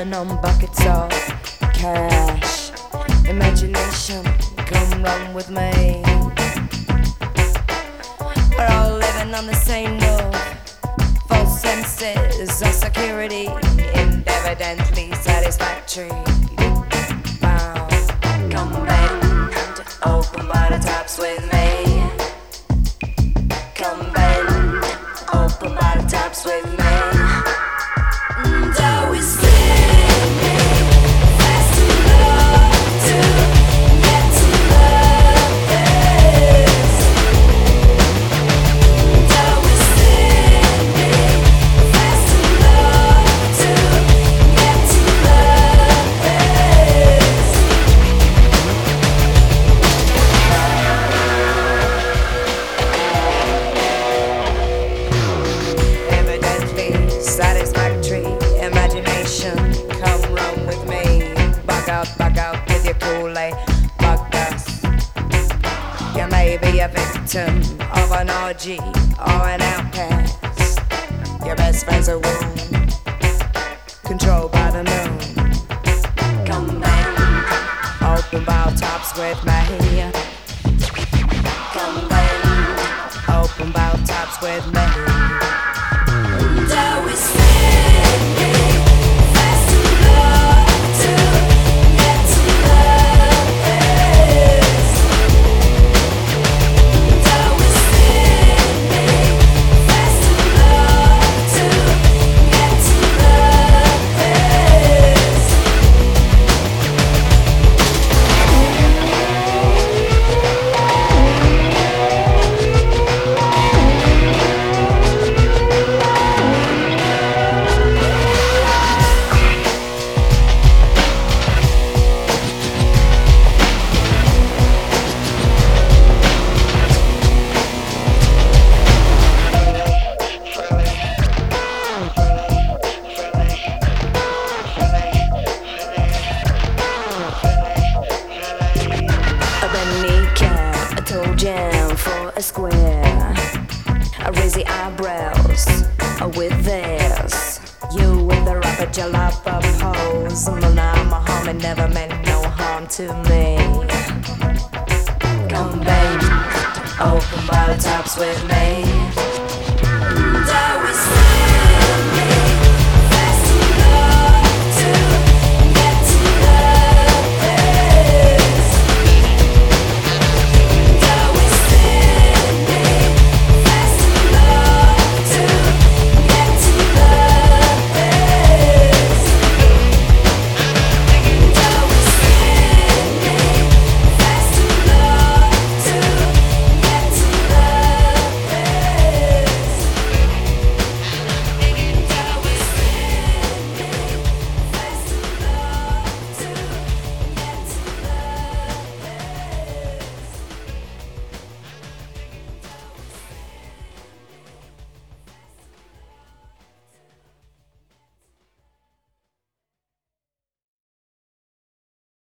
rolling on buckets of cash. Imagination, come run with me. We're all living on the same roof. False senses of security, and evidently satisfactory. Wow. Come bend, open bottle tops with me. Come bend, open bottle tops with me. And always slipping fast enough to get to love this. And always slipping fast enough to get to love this. Evidently satisfactory imagination, come run with me. Bug out with your Kool-Aid, bug us. You may be a victim of an orgy or an outcast. Your best friend's a wound, controlled by the moon. Come bend, open bottle tops with me. Come bend, open bottle tops with me. And always slipping fast enough to get to love this. And always slipping fast enough to get to love this. A kneecap, a toe jam for a square. I raise the eyebrows with this. You with the rapper jalapa pose. Mullah Muhammad never meant no harm to me. Come baby, open bottle tops with me. And always